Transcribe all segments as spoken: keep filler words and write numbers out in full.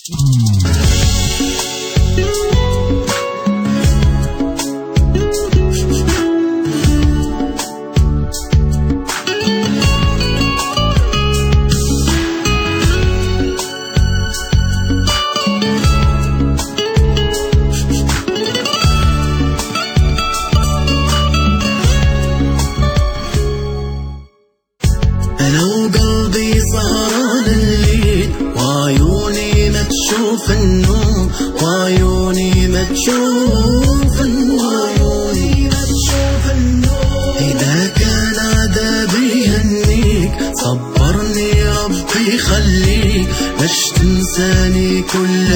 أنا وقلبي سهران الليل، وعيوني ما تشوف النوم، وعيوني ما تشوف النوم. إذا كان عذابي يهنيك صبرني ربي خليك، باش تنساني كل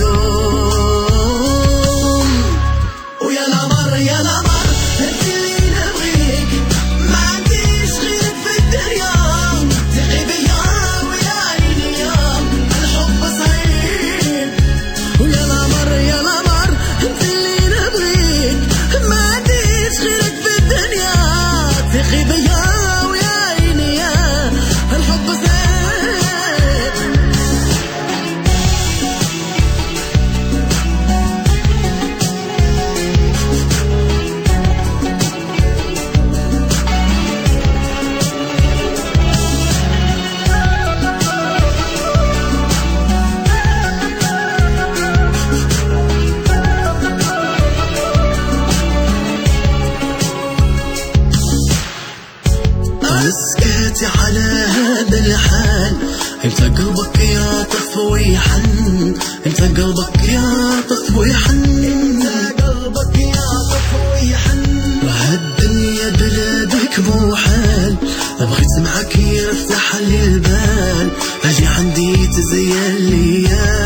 يوم. ويا القمر يا القمر انت اللي نبغيك، ما عنديش غيرك في الدنيا، ثقي بيا ويا عيني يا الحب صعيب. ويا القمر يا القمر انت اللي نبغيك، ما عنديش غيرك في الدنيا، ثقي بيا ويا عيني يا الحب صعيب. اسكتي على هذا الحال، انت قلبك يعطف ويحن، انت قلبك يعطف ويحن، انت قلبك يعطف ويحن. وهالدنيا بلادك مو حال، بغيت معك يفتح لي البال، اجي عندي تزين ليا.